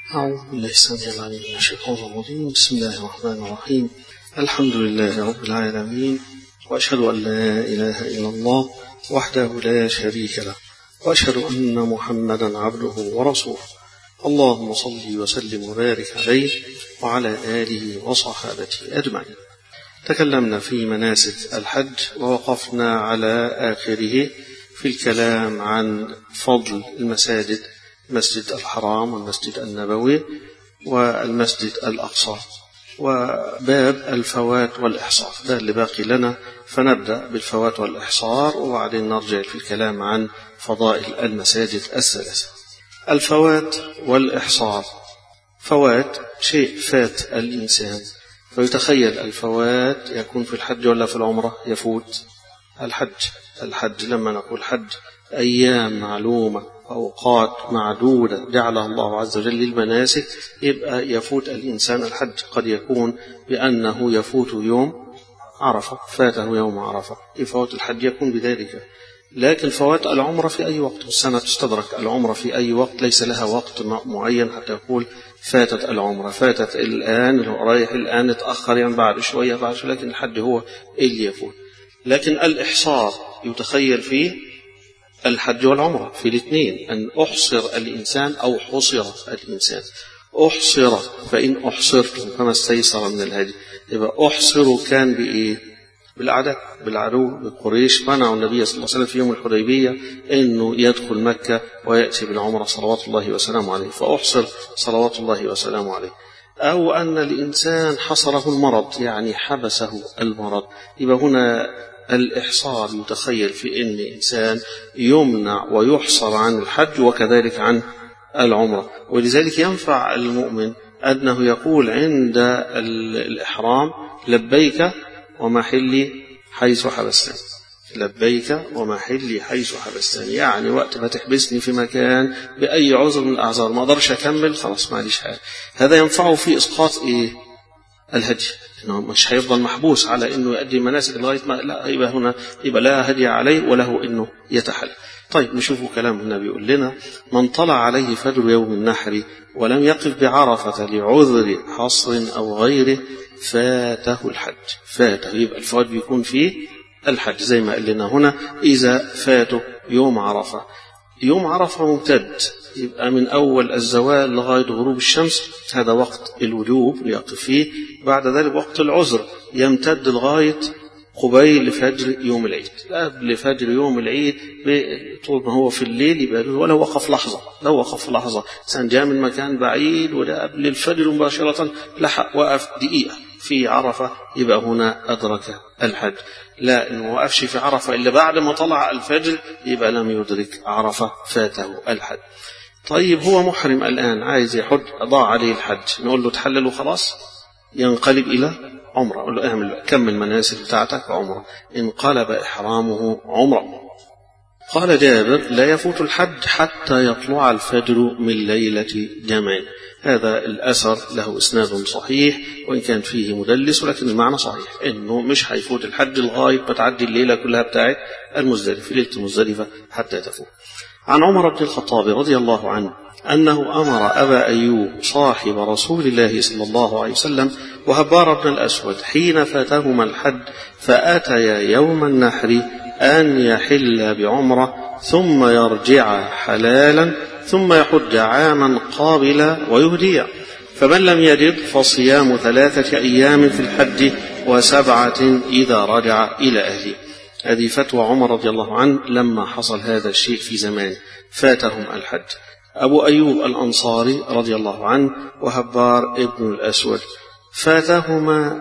أعوذ بالله السميع العليم من الشيطان الرجيم. بسم الله الرحمن الرحيم. الحمد لله رب العالمين، وأشهد أن لا إله إلا الله وحده لا شريك له، وأشهد أن محمدا عبده ورسوله. اللهم صل وسلم وبارك عليه وعلى آله وصحابته أجمعين. تكلمنا في مناسك الحج ووقفنا على آخره في الكلام عن فضل المساجد، المسجد الحرام والمسجد النبوي والمسجد الأقصى، وباب الفوات والإحصار ده اللي باقي لنا، فنبدأ بالفوات والإحصار وبعدين نرجع في الكلام عن فضائل المساجد الثلاثة. الفوات والإحصار: فوات شيء فات الإنسان، فيتخيل الفوات يكون في الحج ولا في العمرة؟ يفوت الحج لما نقول حج أيام معلومة، أوقات معدودة جعلها الله عز وجل للمناسك، يبقى يفوت الإنسان الحج. قد يكون بأنه يفوت يوم عرفة، فاته يوم عرفة، يفوت الحج يكون بذلك. لكن فوات العمرة في أي وقت، السنة تستدرك العمرة في أي وقت، ليس لها وقت معين حتى يقول فاتت العمرة، فاتت الآن، اللي هو رايح الآن، اتأخر يعني بعد شوية، لكن الحج هو اللي يفوت. لكن الإحصار يتخيل فيه الحج والعمرة في الاثنين، أن أحصر الإنسان أو حصر الإنسان. أحصر فإن أحصرتم فما استيسر من الهدي، يبقى أحصر كان بإيه؟ بالعدو بقريش، منعوا النبي صلى الله عليه وسلم في يوم الحديبية إنه يدخل مكة ويأتي بالعمرة صلوات الله وسلامه عليه، فأحصر صلوات الله وسلامه عليه. أو أن الإنسان حصره المرض، يعني حبسه المرض، يبقى هنا الإحصار يتخيل في أن إنسان يمنع ويحصر عن الحج وكذلك عن العمرة. ولذلك ينفع المؤمن أنه يقول عند الإحرام: لبيك ومحلي حيث حبستني، لبيك ومحلي حيث حبستني، يعني وقت ما تحبسني في مكان بأي عذر من الأعذار ما أقدرش أكمل، خلاص ما ليش حاجة. هذا ينفعه في إسقاط الهدي، إنه مش هيفضل محبوس على إنه يؤدي مناسك لغاية ما، لا، يبقى هنا يبقى لا هدي عليه وله إنه يتحل. طيب نشوف كلام هنا بيقول لنا: من طلع عليه فجر يوم النحر ولم يقف بعرفة لعذر حصر أو غيره فاته الحج. فاته يبقى الفوات بيكون فيه الحج زي ما قال لنا هنا: إذا فاته يوم عرفة. يوم عرفة ممتد، يبقى من أول الزوال لغاية غروب الشمس، هذا وقت الوجوب يقف فيه. بعد ذلك وقت العذر يمتد لغاية قبيل فجر يوم العيد. قبل فجر يوم العيد طول ما هو في الليل يبقى ولو وقف لحظة، لو وقف لحظة، إنسان جاء من مكان بعيد وده قبل الفجر مباشرة لحق وقف دقيقة في عرفة، يبقى هنا أدرك الحج. لا، إنه وقفش في عرفة إلا بعد ما طلع الفجر، يبقى لم يدرك عرفة، فاته الحج. طيب هو محرم الآن عايز يحج، ضاع عليه الحج، نقول له تحلل وخلاص؟ ينقلب إلى عمرة، قل له اعمل كمل مناسك بتاعتك عمرة. انقلب إحرامه عمرة. قال جابر: لا يفوت الحج حتى يطلع الفجر من ليلة جمع. هذا الأثر له إسناد صحيح وإن كان فيه مدلس، ولكن المعنى صحيح، إنه مش هيفوت الحج لغاية ما تعدي الليلة كلها بتاعت المزدلفة، ليلة المزدلفة حتى تفوت. عن عمر بن الخطاب رضي الله عنه أنه أمر أبا أيوب صاحب رسول الله صلى الله عليه وسلم وهبار بن الأسود حين فاتهما الحج فأتيا يوم النحر أن يحل بعمرة ثم يرجع حلالا ثم يحج عاما قابلا ويهديا، فمن لم يجد فصيام 3 أيام في الحج و7 إذا رجع إلى أهله. هذه فتوى عمر رضي الله عنه لما حصل هذا الشيء في زمان، فاتهم الحج. أبو أيوب الأنصاري رضي الله عنه وهبار ابن الأسود فاتهما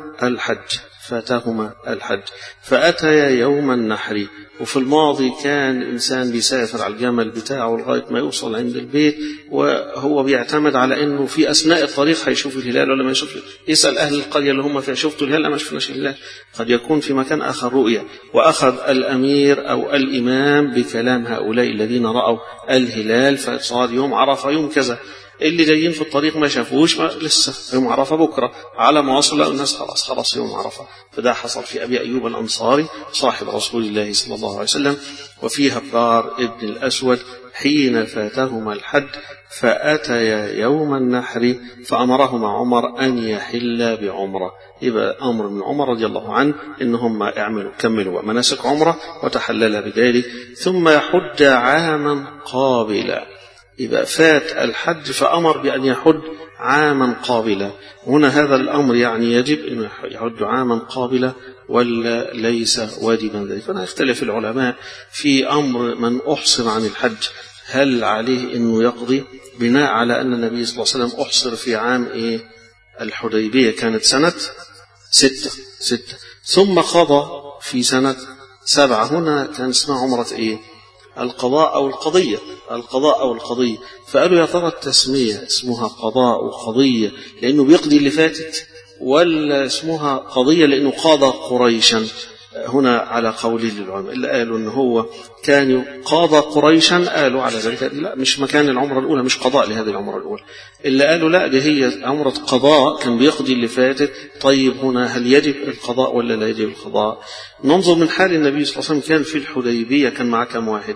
الحج فأتيا يوم النحر. وفي الماضي كان الإنسان بيسافر على الجمل بتاعه لغاية ما يوصل عند البيت، وهو بيعتمد على أنه في أثناء الطريق هيشوف الهلال ولا ما يشوف، يسأل أهل القرية اللي هم فيها: شفتوا الهلال؟ ما شفناش الهلال. قد يكون في مكان آخر رؤية، وأخذ الأمير أو الإمام بكلام هؤلاء الذين رأوا الهلال، فصار يوم عرفة يوم كذا. اللي جايين في الطريق ما شافوش، ما لسه يوم عرفة بكرة، على ما وصل الناس خلاص يوم عرفة. فده حصل في أبي أيوب الأنصاري صاحب رسول الله صلى الله عليه وسلم، وفي هبار ابن الأسود حين فاتهما الحج فأتيا يوم النحر فأمرهما عمر أن يحل بعمرة. يبقى أمر من عمر رضي الله عنه إنهم كملوا مناسك عمرة وتحلل بذلك ثم يحج عاما قابلا. يبقى فات الحج فأمر بأن يحج عاما قابلا. هنا هذا الأمر يعني يجب أن يحج عاما قابلا ولا ليس واجبا ذلك؟ فأنا اختلف العلماء في أمر من أحصر عن الحج، هل عليه أنه يقضي بناء على أن النبي صلى الله عليه وسلم أحصر في عام الحديبية كانت سنة 6 ثم قضى في سنة 7. هنا كان اسمها عمرة القضاء أو القضية. فقالوا يا ترى التسمية اسمها قضاء وقضية لأنه بيقضي اللي فاتت، ولا اسمها قضية لأنه قاضى قريشا؟ هنا على قول للعلماء اللي قالوا أنه هو كان قاضى قريشا قالوا على ذلك لا، مش مكان العمرة الأولى، مش قضاء لهذه العمرة الأولى. اللي قالوا لا، دي هي عمرة قضاء كان بيقضي اللي فاتت. طيب هنا هل يجب القضاء ولا لا يجب القضاء؟ ننظر من حال النبي صلى الله عليه وسلم. كان في الحديبية كان مع كم واحد؟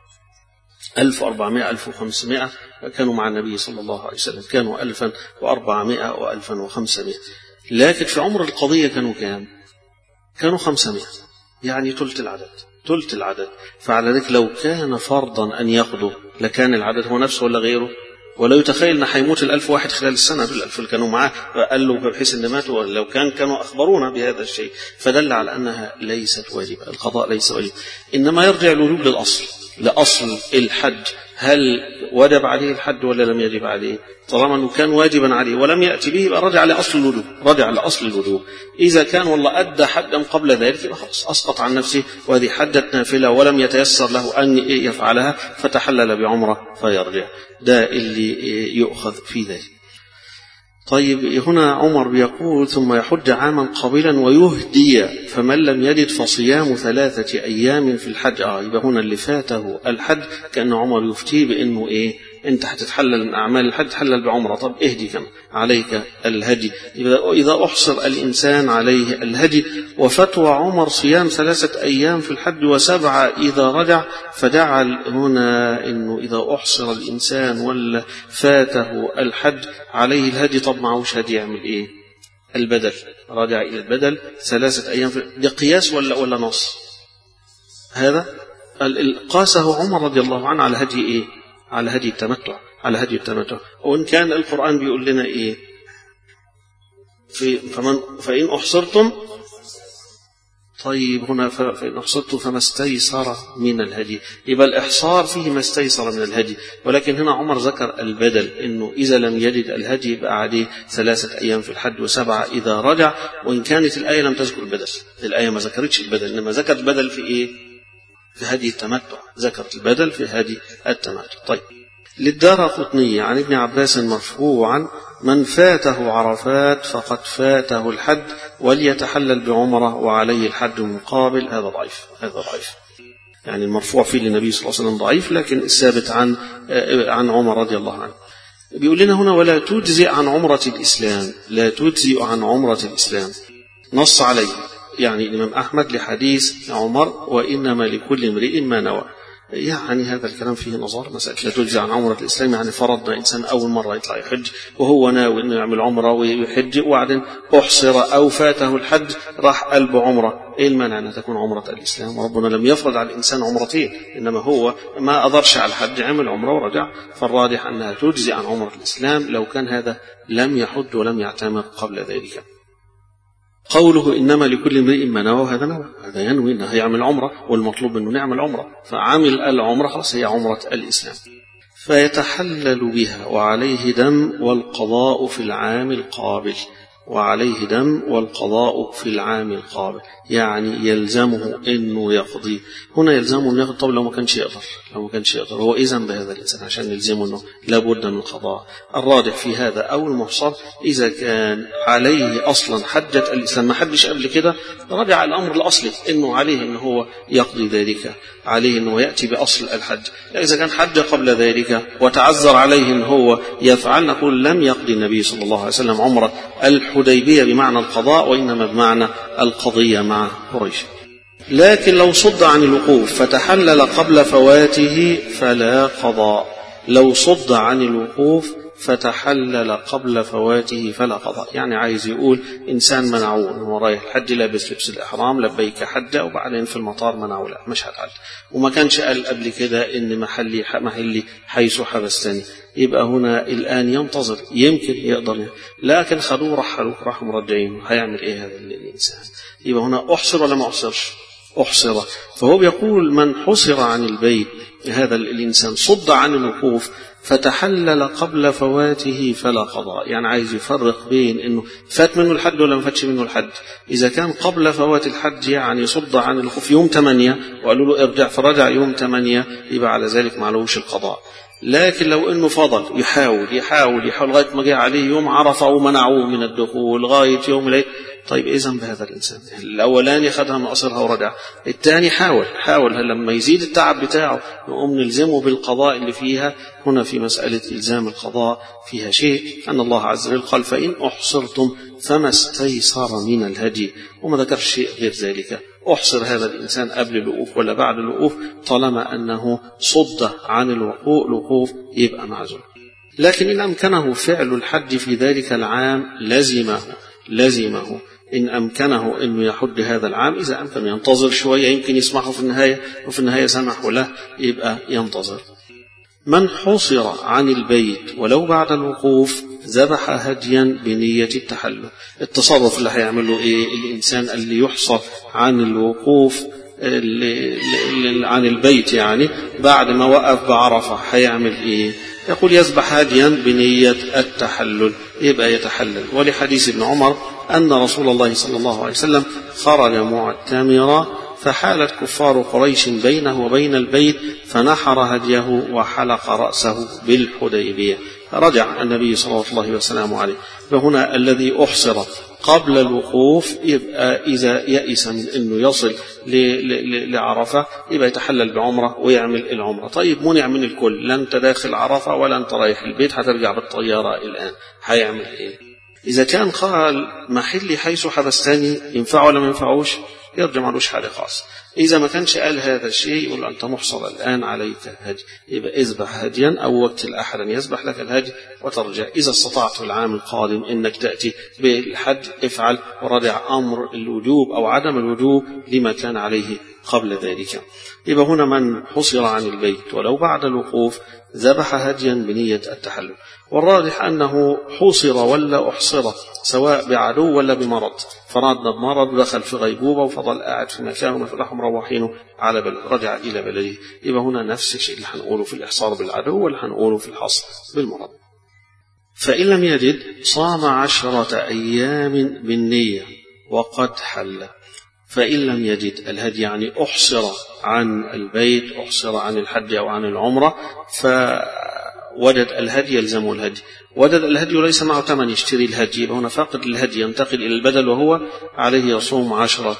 1400 1500 كانوا مع النبي صلى الله عليه وسلم، كانوا 1400 و1500. لكن في عمر القضية كانوا كام؟ كانوا 500، يعني ثلث العدد. فعلى ذلك لو كان فرضا أن يقضوا لكان العدد هو نفسه ولا غيره؟ ولا يتخيل أن حيموت 1000 واحد خلال السنة بال1000 اللي كانوا معاه، قال له بحيث أن ماتوا، لو كانوا أخبرونا بهذا الشيء. فدل على أنها ليست واجبة، القضاء ليس واجب، إنما يرجع الوجوب لأصل الحج. هل وجب عليه الحج ولا لم يجب عليه؟ طالما أنه كان واجبا عليه ولم يأتي به يبقى رجع لأصل الوجوب. إذا كان والله أدى حجا قبل ذلك يبقى خلاص أسقط عن نفسه، وهذه حجة نافلة ولم يتيسر له أن يفعلها فتحلل بعمرة فيرجع. ده اللي يؤخذ في ذلك. طيب هنا عمر بيقول ثم يحج عاما قابلا ويهدي، فمن لم يجد فصيام 3 أيام في الحج. يبقى هنا اللي فاته الحج كأن عمر يفتي بأنه أنت هتتحلل من أعمال الحج تحلل بعمرة. طب اهدي كم عليك الهدي. إذا أحصر الإنسان عليه الهدي. وفتوى عمر صيام 3 أيام في الحج و7 إذا رجع، فجعل هنا أنه إذا أحصر الإنسان ولا فاته الحج عليه الهدي، طب معوش هدي يعمل البدل، راجع إلى البدل 3 أيام. ده قياس ولا نص؟ هذا قاسه عمر رضي الله عنه على هدي على هدي التمتع. وإن كان القرآن بيقول لنا فإن أحصرتم. طيب هنا فإن أحصرتم فما استيسر من الهدي، يبقى الإحصار فيه ما استيسر من الهدي. ولكن هنا عمر ذكر البدل، إنه إذا لم يجد الهدي يبقى عليه 3 أيام في الحج و7 إذا رجع. وإن كانت الآية لم تذكر البدل، الآية ما ذكرتش البدل، إنما ذكرت البدل في هدي التمتع، ذكرت البدل في هدي التمتع. طيب للدارقطني عن ابن عباس مرفوعا: من فاته عرفات فقد فاته الحج وليتحلل بعمرة وعليه الحج مقابل. هذا ضعيف يعني المرفوع فيه للنبي صلى الله عليه وسلم ضعيف، لكن الثابت عن عمر رضي الله عنه. بيقول لنا هنا: ولا تجزئ عن عمرة الإسلام، لا تجزئ عن عمرة الإسلام. نص عليه يعني الإمام أحمد لحديث عمر: وإنما لكل امرئ ما نوى. يعني هذا الكلام فيه نظر. مسألة لا تجزئ عن عمرة الإسلام يعني فرضنا إنسان أول مرة يطلع يحج وهو ناوي إنه يعمل عمرة ويحج، وبعدين أحصر أو فاته الحج راح قلب عمرة، إيه المانع أن تكون عمرة الإسلام؟ وربنا لم يفرض على الإنسان عمرتين، إنما هو ما أضرش على الحج عمل عمرة ورجع. فالراجح أنها تجزئ عن عمرة الإسلام لو كان هذا لم يحج ولم يعتمر قبل ذلك. قوله إنما لكل امرئ ما نوى، هذا ينوي أنه يعمل عمرة، والمطلوب أنه نعمل عمرة، فعمل العمرة خلاص هي عمرة الإسلام. فيتحلل بها وعليه دم والقضاء في العام القابل، يعني يلزمه أنه يقضي. هنا يلزمه أنه يقضي. طب لو ما كانش يقدر هو إذن بهذا الإنسان عشان يلزمه أنه لابد من القضاء. الراجح في هذا أو المحصر إذا كان عليه أصلا حجة الإسلام، ما حدش قبل كده، رجع الأمر الأصلي أنه عليه أنه هو يقضي ذلك، عليه أنه يأتي بأصل الحج. إذا كان حج قبل ذلك وتعذر عليه أنه هو يفعل، نقول لم يقضي النبي صلى الله عليه وسلم عمرة الحديبية بمعنى القضاء، وإنما بمعنى القضية مع قريش. لكن لو صد عن الوقوف فتحلل قبل فواته فلا قضاء. لو صد عن الوقوف فتحلل قبل فواته فلا قضاء. يعني عايز يقول إنسان منعوه إنه رايح الحج لابس لبس الإحرام لبيك حجة، وبعدين في المطار منعوه لا مش هتحج، وما كانش قال قبل كده إن محلي حيث حبستني، يبقى هنا الآن ينتظر يمكن يقدر، لكن خدوه راحوا مرجعين، هيعمل إيه هذا الإنسان؟ يبقى هنا أحصر ولا ما أحصرش؟ أحصر. فهو بيقول من حصر عن البيت، هذا الإنسان صد عن الوقوف فتحلل قبل فواته فلا قضاء. يعني عايز يفرق بين انه فات منه الحج ولا ما فاتش منه الحج. اذا كان قبل فوات الحج يعني صد عن الوقوف يوم 8 وقالوا له ارجع فرجع يوم 8، يبقى على ذلك معلوش القضاء. لكن لو انه فضل يحاول لغايه ما جاء عليه يوم عرفه ومنعوه من الدخول لغايه يوم العيد، طيب ايه ذنب هذا الانسان؟ الاولاني خدها من قصرها ورجع، الثاني حاول لما يزيد التعب بتاعه نقوم نلزمه بالقضاء اللي فيها. هنا في مساله الزام القضاء فيها شيء، ان الله عز وجل قال فان احصرتم فما استيسر من الهدي، وما ذكر شيء غير ذلك. احصر هذا الانسان قبل الوقوف ولا بعد الوقوف، طالما انه صد عن الوقوف يبقى معذور. لكن ان امكنه فعل الحج في ذلك العام لزمه إن أمكنه أنه يحج هذا العام. إذا أمكن ينتظر شوية يمكن يسمحه في النهاية، وفي النهاية سمحوا له، يبقى ينتظر. من حصر عن البيت ولو بعد الوقوف ذبح هديا بنية التحلل. التصرف اللي هيعمله إيه الإنسان اللي يحصر عن الوقوف عن البيت، يعني بعد ما وقف بعرفة هيعمل إيه؟ يقول يذبح هديا بنية التحلل، يبقى يتحلل. ولحديث ابن عمر أن رسول الله صلى الله عليه وسلم خرج معتمرا فحالت كفار قريش بينه وبين البيت فنحر هديه وحلق رأسه بالحديبية. رجع النبي صلى الله وسلم عليه. فهنا الذي أحصر قبل الوقوف يبقى إذا يئس من أنه يصل لعرفة يبقى يتحلل بعمرة ويعمل العمرة. طيب منع من الكل، لا أنت داخل عرفة ولا أنت رايح البيت، هترجع بالطيارة الآن، هيعمل إيه؟ إذا كان قال محلي حيث حبستني ينفع ولا ما ينفعوش؟ يرجع معلوش حاجة خاصة. إذا ما كانش قال هذا الشيء يقول أنت محصر الآن عليك هدي، يبقى اذبح هديا أو وكل أحدا يذبح لك الهدي وترجع. إذا استطعت العام القادم إنك تأتي بالحج افعل، ورجع أمر الوجوب أو عدم الوجوب لما كان عليه قبل ذلك. يبقى هنا من حصر عن البيت ولو بعد الوقوف ذبح هديا بنية التحلل. والراجح أنه حصر ولا أحصر سواء بعدو ولا بمرض، فرادنا بمرض دخل في غيبوبة وفضل قاعد في مكانه فراح مروحينه على بلد، رجع إلى بلده. يبقى هنا نفس الشيء اللي هنقوله في الإحصار بالعدو واللي هنقوله في الحصر بالمرض. فإن لم يجد صام 10 أيام بالنية وقد حل. فإن لم يجد الهدي يعني أحصر عن البيت، أحصر عن الحج أو عن العمرة، فوجد الهدي يلزمه الهدي. وجد الهدي وليس معه ثمن يشتري الهدي، يبقى هنا فاقد الهدي ينتقل إلى البدل، وهو عليه يصوم 10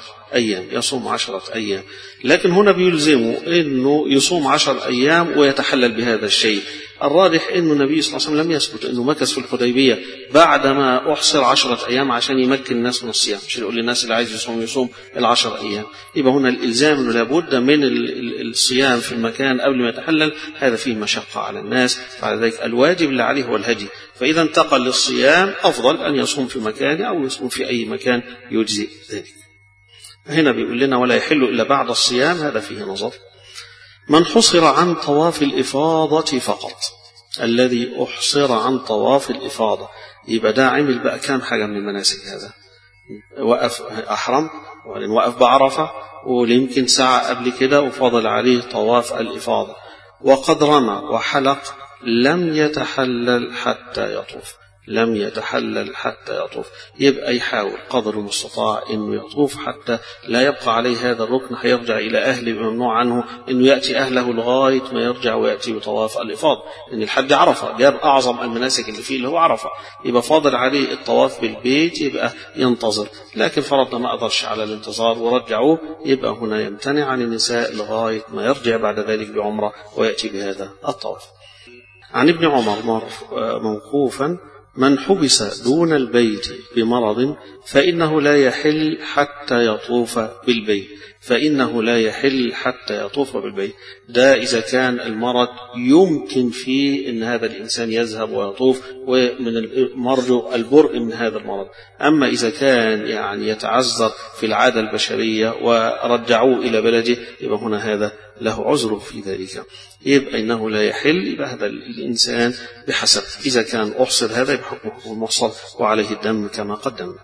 أيام. لكن هنا بيلزمه أنه يصوم 10 أيام ويتحلل بهذا الشيء. الراجح أنه النبي صلى الله عليه وسلم لم يثبت أنه مكث في الحديبية بعدما أحصر 10 أيام عشان يمكن الناس من الصيام، مش يقول للناس اللي عايز يصوم 10 أيام. يبقى هنا الإلزام أنه لابد من الصيام في المكان قبل ما يتحلل، هذا فيه مشقة على الناس، فعلى ذلك الواجب اللي عليه هو الهدي. فإذا انتقل للصيام أفضل أن يصوم في مكانه أو يصوم في أي مكان يجزي ذلك. هنا بيقول لنا ولا يحل إلا بعد الصيام، هذا فيه نظر. من حصر عن طواف الإفاضة فقط، الذي أحصر عن طواف الإفاضة يبقى ده عمل بقى كام حاجة من المناسك. هذا وقف أحرم وبعدين وقف بعرفة ويمكن ساعة قبل كده وفضل عليه طواف الإفاضة، وقد رمى وحلق لم يتحلل حتى يطوف. يبقى يحاول قدر المستطاع انه يطوف حتى لا يبقى عليه هذا الركن، هيرجع الى اهله ممنوع عنه انه ياتي اهله لغايه ما يرجع وياتي بطواف الافاضه، ان الحج عرفه جاب اعظم المناسك اللي فيه اللي هو عرفه، يبقى فاضل عليه الطواف بالبيت، يبقى ينتظر. لكن فرضنا ما قدرش على الانتظار ورجعوه، يبقى هنا يمتنع عن النساء لغايه ما يرجع بعد ذلك بعمره وياتي بهذا الطواف. عن ابن عمر موقوفا من حبس دون البيت بمرض فإنه لا يحل حتى يطوف بالبيت، فإنه لا يحل حتى يطوف بالبيت. ده إذا كان المرض يمكن فيه أن هذا الإنسان يذهب ويطوف ومن المرجو البرء من هذا المرض. أما إذا كان يعني يتعذر في العادة البشرية ورجعوه إلى بلده يبقى هنا هذا له عذر في ذلك، يبقى إنه لا يحل. يبقى هذا الإنسان بحسب، إذا كان أحصر هذا بحكم المحصر وعليه الدم كما قدمنا.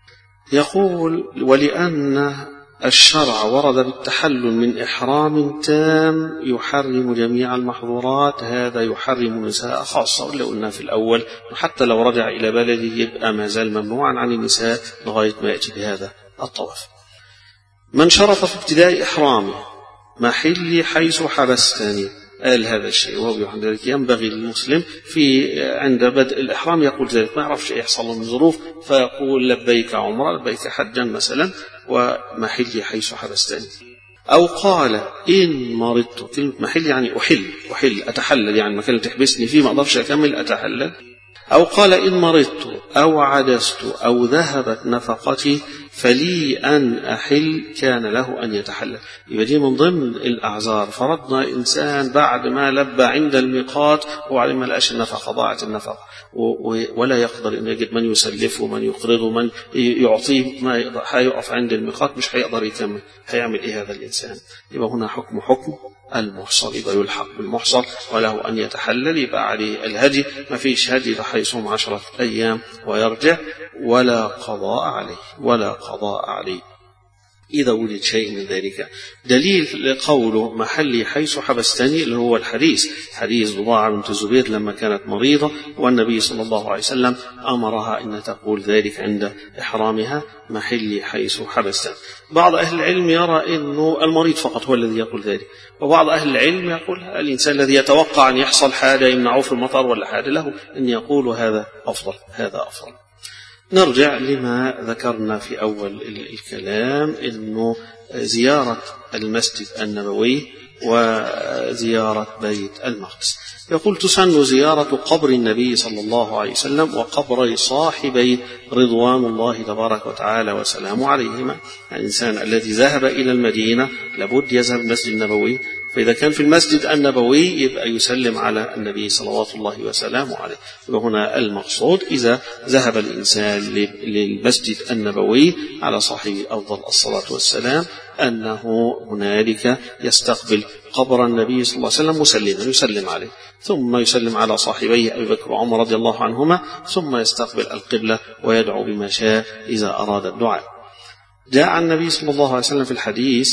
يقول: ولأن الشرع ورد بالتحلل من إحرام تام يحرم جميع المحظورات، هذا يحرم النساء خاصة، واللي قلنا في الأول وحتى لو رجع إلى بلده يبقى ما زال ممنوعا عن النساء لغاية ما يأتي بهذا الطواف. من شرط في ابتداء إحرامه محلي حيث حبستني، قال هذا الشيء، وهو ذلك ينبغي للمسلم في عند بدء الإحرام يقول ذلك، ما يعرفش يحصل من ظروف فيقول لبيك عمرة لبيك حجا مثلا ومحلي حيث حبستني. أو قال إن مرضت، كلمة محل يعني أحل أتحلل، يعني مكان اللي تحبسني فيه ما أقدرش أكمل أتحلل. أو قال إن مرضت أو عجزت أو ذهبت نفقتي فلي أن أحل، كان له أن يتحلل. يبقى دي من ضمن الأعذار. فرضنا إنسان بعد ما لبى عند الميقات وبعد ما لقاش النفقة، ضاعت النفقة ولا يقدر أن يجد من يسلفه ومن يقرضه ومن يعطيه، ما هيقف عند الميقات مش هيقدر يكمل، هيعمل إيه هذا الإنسان؟ يبقى هنا حكم المحصر، يبقى يلحق بالمحصر وله أن يتحلل، يبقى عليه الهدي، ما فيش هدي فحيصوم 10 أيام ويرجع، ولا قضاء عليه إذا وجد شيء من ذلك. دليل قوله محلي حيث حبستني اللي هو حديث ضباعة بنت الزبير لما كانت مريضة والنبي صلى الله عليه وسلم أمرها أن تقول ذلك عند إحرامها، محلي حيث حبستني. بعض أهل العلم يرى أنه المريض فقط هو الذي يقول ذلك، وبعض أهل العلم يقول الإنسان الذي يتوقع أن يحصل حاجة يمنعه في المطر ولا حاجة له أن يقول هذا أفضل. نرجع لما ذكرنا في أول الكلام، أنه زيارة المسجد النبوي وزيارة بيت المقدس. يقول: تسن زيارة قبر النبي صلى الله عليه وسلم وقبر صاحبي رضوان الله تبارك وتعالى وسلامه عليهما. الإنسان الذي ذهب إلى المدينة لابد يذهب المسجد النبوي، فإذا كان في المسجد النبوي يبقى يسلم على النبي صلوات الله وسلامه عليه. وهنا المقصود إذا ذهب الإنسان للمسجد النبوي على صاحب أفضل الصلاة والسلام أنه هنالك يستقبل قبر النبي صلى الله عليه وسلم مسلما يسلم عليه، ثم يسلم على صاحبيه أبي بكر وعمر رضي الله عنهما، ثم يستقبل القبلة ويدعو بما شاء إذا أراد الدعاء. جاء عن النبي صلى الله عليه وسلم في الحديث: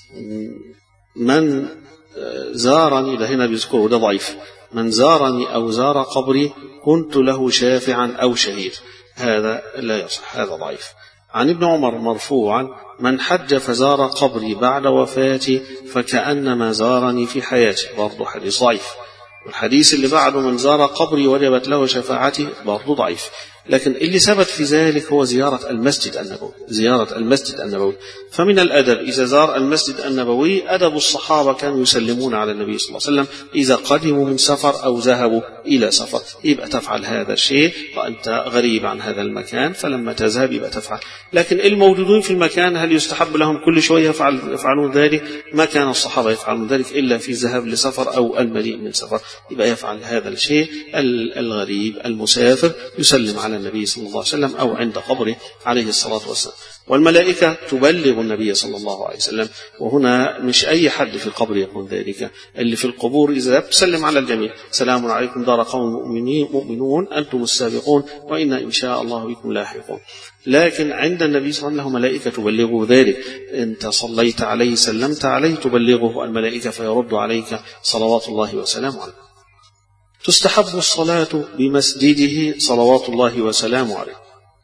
من زارني، ده هنا بيذكره ده ضعيف، من زارني أو زار قبري كنت له شافعا أو شهيد، هذا لا يصح، هذا ضعيف. عن ابن عمر مرفوعا: من حج فزار قبري بعد وفاتي فكأنما زارني في حياتي، برضو حديث ضعيف. والحديث اللي بعده: من زار قبري وجبت له شفاعتي، برضو ضعيف. لكن اللي ثبت في ذلك هو زيارة المسجد النبوي. فمن الأدب إذا زار المسجد النبوي أدب الصحابة كانوا يسلمون على النبي صلى الله عليه وسلم إذا قدموا من سفر أو ذهبوا إلى سفر، يبقى تفعل هذا الشيء وأنت غريب عن هذا المكان، فلما تذهب يبقى تفعل. لكن الموجودون في المكان هل يستحب لهم كل شوية يفعلون ذلك؟ ما كان الصحابة يفعلون ذلك إلا في الذهاب لسفر أو المجيء من سفر، يبقى يفعل هذا الشيء الغريب المسافر يسلم على النبي صلى الله عليه وسلم أو عند قبره عليه الصلاة والسلام. والملائكة تبلغ النبي صلى الله عليه وسلم، وهنا مش أي حد في القبر يكون ذلك، اللي في القبور إذا تسلم على الجميع: سلام عليكم دار قوم مؤمنون أنتم السابقون وإنا إن شاء الله بكم لاحقون. لكن عند النبي صلى الله عليه وسلم ملائكة تبلغه ذلك، أنت صليت عليه سلمت عليه تبلغه الملائكة فيرد عليك صلوات الله وسلامه عليه. تستحب الصلاة بمسجده صلوات الله وسلامه عليه،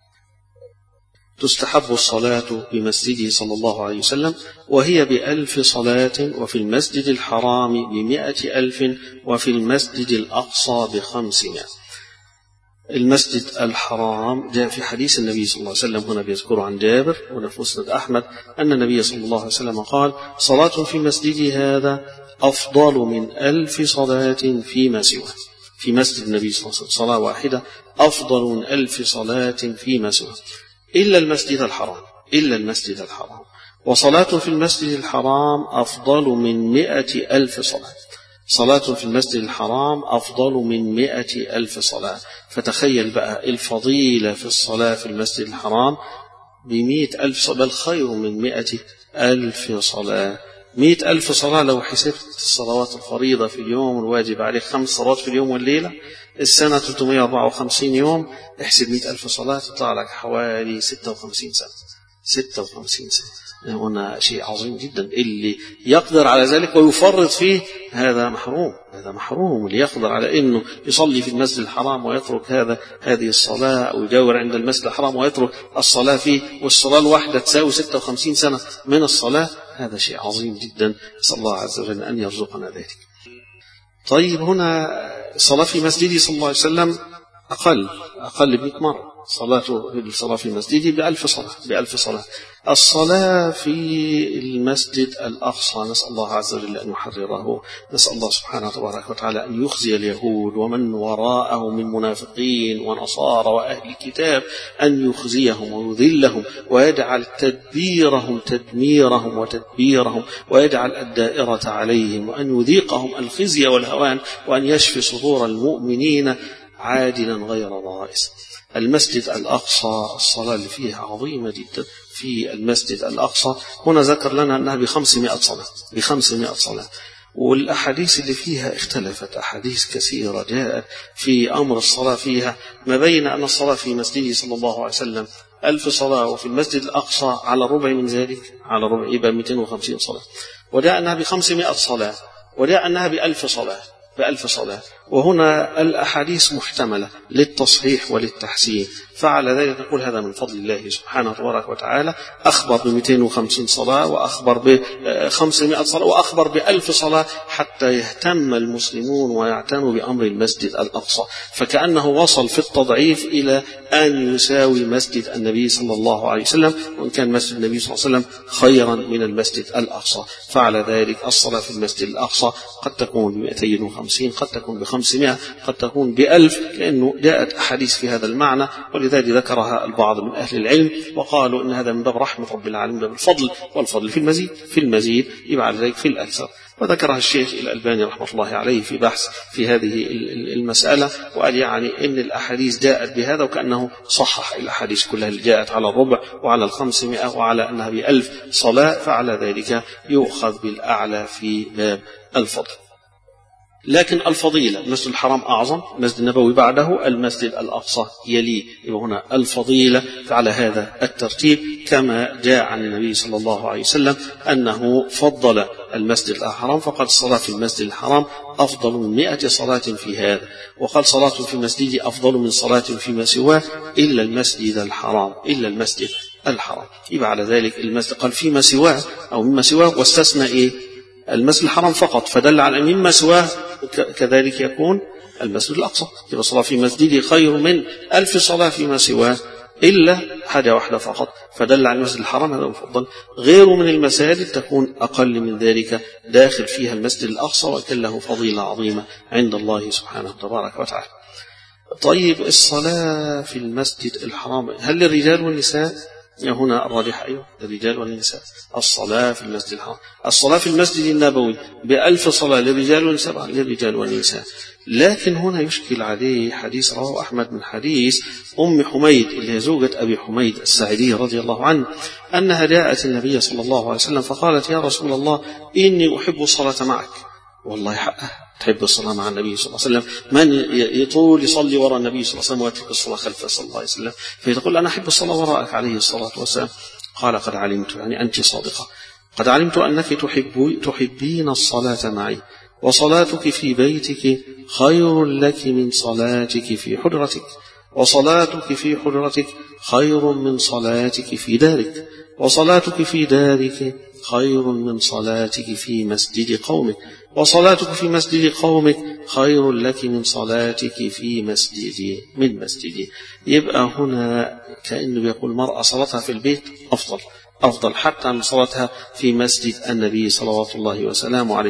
تستحب الصلاة بمسجده صلى الله عليه وسلم وهي ب1000 صلاة، وفي المسجد الحرام ب100,000، وفي المسجد الأقصى ب500. المسجد الحرام جاء في حديث النبي صلى الله عليه وسلم، هنا بيذكر عن جابر وفي مسند أحمد أن النبي صلى الله عليه وسلم قال: صلاة في مسجدي هذا أفضل من 1000 صلاة فيما سواه. في مسجد النبي صلى الله عليه وسلم صلاة واحدة أفضل من 1000 صلاة فيما سواه إلا المسجد الحرام، إلا المسجد الحرام. وصلاة في المسجد الحرام أفضل من 100,000 صلاة. صلاة في المسجد الحرام أفضل من 100,000 صلاة. فتخيل بقى الفضيلة في الصلاة في المسجد الحرام ب100,000 صلاة، بل خير من 100,000 صلاة. 100,000 صلاة لو حسبت الصلوات الفريضة في اليوم الواجب عليك 5 صلوات في اليوم والليلة، السنة 354 يوم، احسب 100,000 صلاة تطلع لك حوالي 56 سنة. 56 سنة هنا شيء عظيم جدا. اللي يقدر على ذلك ويفرط فيه هذا محروم، هذا محروم. اللي يقدر على انه يصلي في المسجد الحرام ويترك هذه الصلاة، او يجاور عند المسجد الحرام ويترك الصلاة فيه، والصلاة الواحدة تساوي 56 سنة من الصلاة، هذا شيء عظيم جدا. نسأل الله عز وجل ان يرزقنا ذلك. طيب هنا الصلاة في مسجدي صلى الله عليه وسلم أقل ب100 مرة. الصلاة في مسجدي ب1000 صلاة، ب1000 صلاة. الصلاة في المسجد الأقصى نسأل الله عز وجل أن يحرره، نسأل الله سبحانه تبارك وتعالى أن يخزي اليهود ومن وراءه من منافقين ونصارى وأهل الكتاب، أن يخزيهم ويذلهم ويجعل تدبيرهم تدميرهم وتدبيرهم، ويجعل الدائرة عليهم، وأن يذيقهم الخزي والهوان، وأن يشفي صدور المؤمنين عاجلا غير ضائس. المسجد الأقصى الصلاة اللي فيها عظيمة جدا في المسجد الأقصى. هنا ذكر لنا أنها ب500 صلاة، ب500 صلاة. والأحاديث اللي فيها اختلفت، أحاديث كثيرة جاءت في أمر الصلاة فيها، ما بين أن الصلاة في مسجده صلى الله عليه وسلم 1000 صلاة، وفي المسجد الأقصى على ربع من ذلك، على ربع يبقى 250 صلاة. وجاء أنها ب500 صلاة، وجاء أنها ب1000 صلاة، ب1000 صلاة. وهنا الأحاديث محتملة للتصحيح وللتحسين، فعلى ذلك نقول هذا من فضل الله سبحانه تبارك وتعالى. أخبر ب250 صلاة، وأخبر ب500 صلاة، وأخبر ب1000 صلاة، حتى يهتم المسلمون ويعتنوا بأمر المسجد الأقصى، فكأنه وصل في التضعيف إلى أن يساوي مسجد النبي صلى الله عليه وسلم، وإن كان مسجد النبي صلى الله عليه وسلم خيرا من المسجد الأقصى. فعلى ذلك الصلاة في المسجد الأقصى قد تكون ب250، قد تكون ب500، قد تكون ب1000، لأنه جاءت أحاديث في هذا المعنى، ولذلك ذكرها البعض من أهل العلم وقالوا إن هذا من باب رحمة رب العالمين، باب الفضل، والفضل في المزيد يبقى ذلك في الأكثر. وذكرها الشيخ الألباني رحمة الله عليه في بحث في هذه المسألة، وقال يعني إن الأحاديث جاءت بهذا، وكأنه صحح الأحاديث كلها اللي جاءت على الربع وعلى 500 وعلى أنها ب1000 صلاة، فعلى ذلك يؤخذ بالأعلى في باب الفضل. لكن الفضيلة المسجد الحرام أعظم، المسجد النبوي بعده، المسجد الأقصى يليه. يبقى هنا الفضيلة على هذا الترتيب، كما جاء عن النبي صلى الله عليه وسلم أنه فضل المسجد الحرام، فقال الصلاة في المسجد الحرام أفضل من 100 صلاة في هذا، وقال صلاة في مسجدي أفضل من صلاة فيما سواه إلا المسجد الحرام، إلا المسجد الحرام. يبقى على ذلك المسجد قال فيما سواه أو مما سواه، واستثنى المسجد الحرام فقط، فدل على أن مما سواه كذلك يكون المسجد الأقصى. يبقى صلاة في مسجدي خير من 1000 صلاة فيما سواه إلا حاجة واحدة فقط، فدل على المسجد الحرام هذا مفضل. غيره من المساجد تكون أقل من ذلك داخل فيها المسجد الأقصى، وكان له فضيلة عظيمة عند الله سبحانه تبارك وتعالى. طيب الصلاة في المسجد الحرام هل للرجال والنساء؟ هنا الراجح أيوه للرجال والنساء. الصلاة في المسجد الحرام، الصلاة في المسجد النبوي ب1000 صلاة للرجال والنساء، للرجال والنساء. لكن هنا يشكل عليه حديث رواه أحمد من حديث أم حميد اللي هي زوجة أبي حميد الساعدي رضي الله عنه، أنها جاءت النبي صلى الله عليه وسلم فقالت: يا رسول الله إني أحب الصلاة معك. والله حقه تحب الصلاة مع النبي صلى الله عليه وسلم، من يطول يصلي وراء النبي صلى الله عليه وسلم ويترك الصلاة خلفه صلى الله عليه وسلم، فتقول أنا أحب الصلاة وراءك عليه الصلاة والسلام. قال: قد علمت، يعني أنت صادقة، قد علمت أنك تحبين الصلاة معي، وصلاتك في بيتك خير لك من صلاتك في حجرتك، وصلاتك في حجرتك خير من صلاتك في دارك، وصلاتك في دارك خير من صلاتك في مسجد قومك، وصلاتك في مسجد قومك خير لك من صلاتك في من مسجدي. يبقى هنا كأنه يقول المرأة صلاتها في البيت أفضل حتى من صلاتها في مسجد النبي صلوات الله وسلامه عليه.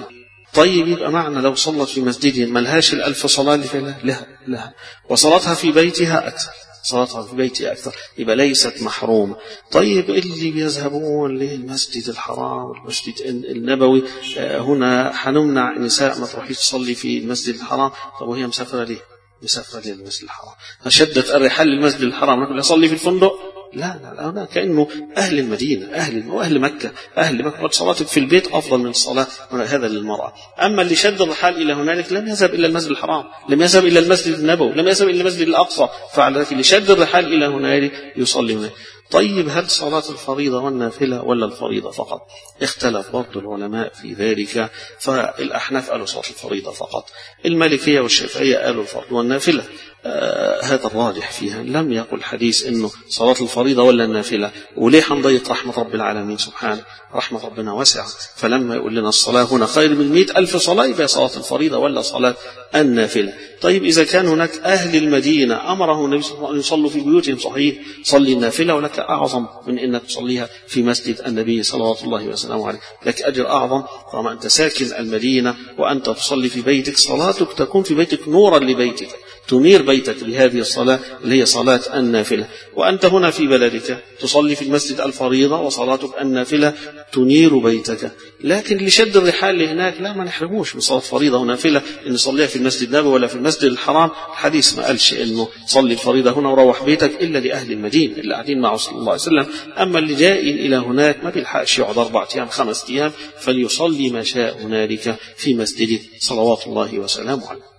طيب يبقى معنى لو صلت في مسجد ملهاش 1000 صلاة اللي فيها؟ لها وصلاتها في بيتها أكثر، صلاتها في بيتها أكثر، يبقى ليست محرومة. طيب اللي بيذهبون للمسجد الحرام والمسجد النبوي، هنا حنمنع نساء ما تروحيش تصلي في المسجد الحرام. طب وهي مسافرة ليه؟ مسافرة للمسجد الحرام، فشدت الرحال للمسجد الحرام، نقول يصلي في الفندق؟ لا كأنه أهل المدينة، أهل مكة صلاتك في البيت أفضل من الصلاة هذا للمرأة. أما اللي شد الرحال إلى هنالك لم يذهب إلى المسجد الحرام، لم يذهب إلى المسجد النبوي، لم يذهب إلى المسجد الأقصى، فعلى ذلك اللي شد الرحال إلى هنالك يصلي هناك. طيب هل صلاة الفريضة والنافلة ولا الفريضة فقط؟ اختلف برضو العلماء في ذلك، فالأحناف قالوا صلاة الفريضة فقط، المالكية والشافعية قالوا الفرض والنافلة. هذا الراجح فيها، لم يقل حديث انه صلاة الفريضة ولا النافلة. وليه حنضيق رحمة رب العالمين سبحانه؟ رحمة ربنا واسعة، فلما يقول لنا الصلاة هنا خير من 100,000 صلاة، يبقى صلاة الفريضة ولا صلاة النافلة. طيب إذا كان هناك أهل المدينة أمره النبي صلى الله عليه وسلم أن يصلوا في بيوتهم، صحيح صلي النافلة ولك أعظم من أنك تصليها في مسجد النبي صلوات الله وسلامه عليه، لك أجر أعظم طالما أنت ساكن المدينة وأنت تصلي في بيتك، صلاتك تكون في بيتك نورا لبيتك، تنير بيتك بهذه الصلاة اللي هي صلاة النافلة. وأنت هنا في بلدك تصلي في المسجد الفريضة وصلاتك النافلة تنير بيتك. لكن اللي شد الرحال لهناك لا، ما نحرموش من صلاة فريضة ونافلة إن نصليها في المسجد النبوي ولا في المسجد الحرام. الحديث ما قالش إنه صلي الفريضة هنا وروح بيتك إلا لأهل المدينة اللي قاعدين معه صلى الله عليه وسلم. أما اللي جاء إلى هناك ما بيلحقش يقعد 4 أيام 5 أيام، فليصلي ما شاء هنالك في مسجده صلوات الله وسلامه عليه.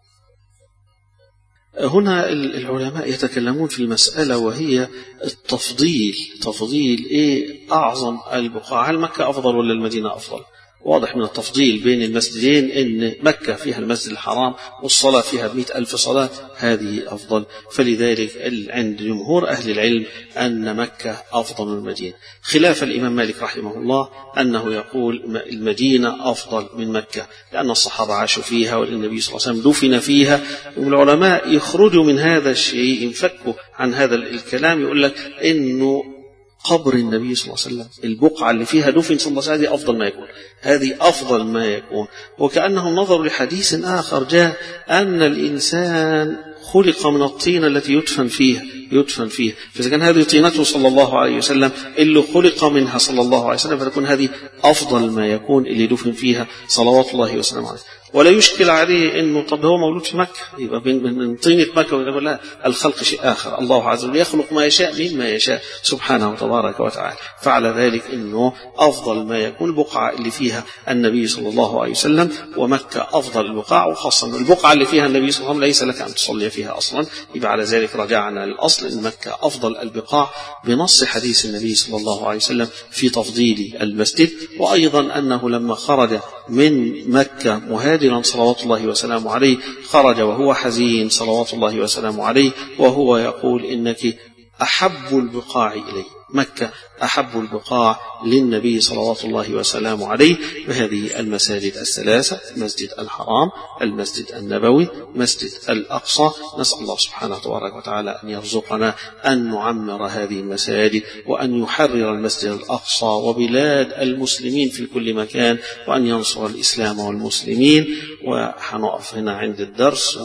هنا العلماء يتكلمون في المسألة وهي التفضيل، تفضيل إيه أعظم البقاع؟ هل مكة أفضل ولا المدينة أفضل؟ واضح من التفضيل بين المسجدين إن مكة فيها المسجد الحرام والصلاة فيها 100,000 صلاة، هذه أفضل. فلذلك عند جمهور أهل العلم أن مكة أفضل من المدينة، خلاف الإمام مالك رحمه الله أنه يقول المدينة أفضل من مكة لأن الصحابة عاشوا فيها والنبي صلى الله عليه وسلم دفن فيها. والعلماء يخرجوا من هذا الشيء، ينفكوا عن هذا الكلام، يقول لك إنه قبر النبي صلى الله عليه وسلم البقعة اللي فيها دفن صلى الله عليه وسلم أفضل ما يكون، هذه أفضل ما يكون. وكأنهم نظروا لحديث آخر جاء أن الإنسان خلق من الطين التي يدفن فيها، فإذا كان هذه طينته صلى الله عليه وسلم اللي خلق منها صلى الله عليه وسلم، فتكون هذه أفضل ما يكون اللي دفن فيها صلوات الله وسلامه عليه. ولا يشكل عليه انه طب هو مولود في مكة يبقى من طينة مكة، ويقول لا، الخلق شيء آخر، الله عز وجل يخلق ما يشاء مما يشاء سبحانه وتبارك وتعالى. فعلى ذلك انه افضل ما يكون البقعة اللي فيها النبي صلى الله عليه وسلم، ومكة افضل البقاع، وخاصة البقعة اللي فيها النبي صلى الله عليه وسلم ليس لك ان تصلي فيها اصلا. يبقى على ذلك رجعنا للاصل ان مكة افضل البقاع بنص حديث النبي صلى الله عليه وسلم في تفضيل المسجد. وايضا انه لما خرج من مكة مهاجرا صلوات الله وسلامه عليه، خرج وهو حزين صلوات الله وسلامه عليه، وهو يقول إنك أحب البقاع إلي، مكة أحب البقاع للنبي صلوات الله وسلامه عليه. وهذه المساجد الثلاثة، المسجد الحرام، المسجد النبوي، مسجد الأقصى، نسأل الله سبحانه وتبارك وتعالى أن يرزقنا أن نعمر هذه المساجد، وأن يحرر المسجد الأقصى وبلاد المسلمين في كل مكان، وأن ينصر الإسلام والمسلمين. وحنقف هنا عند الدرس،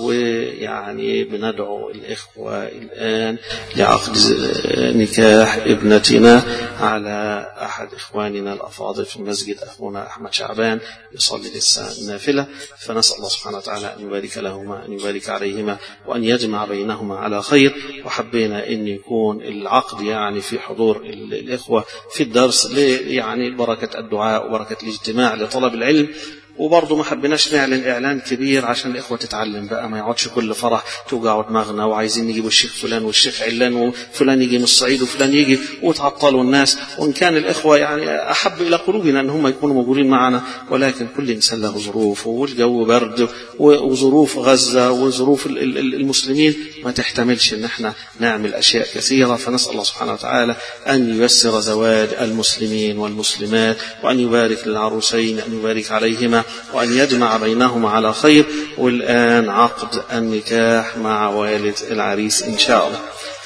ويعني بندعو الإخوة الآن لعقد نكاح ابنتنا على أحد إخواننا الأفاضل في المسجد، أخونا أحمد شعبان يصلي لسه النافلة، فنسأل الله سبحانه وتعالى أن يبارك لهما، أن يبارك عليهما، وأن يجمع بينهما على خير. وحبينا أن يكون العقد يعني في حضور الإخوة في الدرس يعني بركة الدعاء وبركة الاجتماع لطلب العلم. وبرضه ما حبيناش نعلن إعلان كبير عشان الإخوة تتعلم بقى، ما يقعدش كل فرح توجعوا دماغنا وعايزين نجيب الشيخ فلان والشيخ علان وفلان يجي من الصعيد وفلان يجي وتعطلوا الناس. وإن كان الإخوة يعني أحب إلى قلوبنا أن هم يكونوا موجودين معنا، ولكن كل إنسان له ظروفه، والجو برد، وظروف غزة وظروف المسلمين ما تحتملش أن احنا نعمل أشياء كثيرة. فنسأل الله سبحانه وتعالى أن ييسر زواج المسلمين والمسلمات، وأن يبارك للعروسين، أن يبارك عليهما، وأن يجمع بينهما على خير. والآن عقد النكاح مع والد العريس إن شاء الله.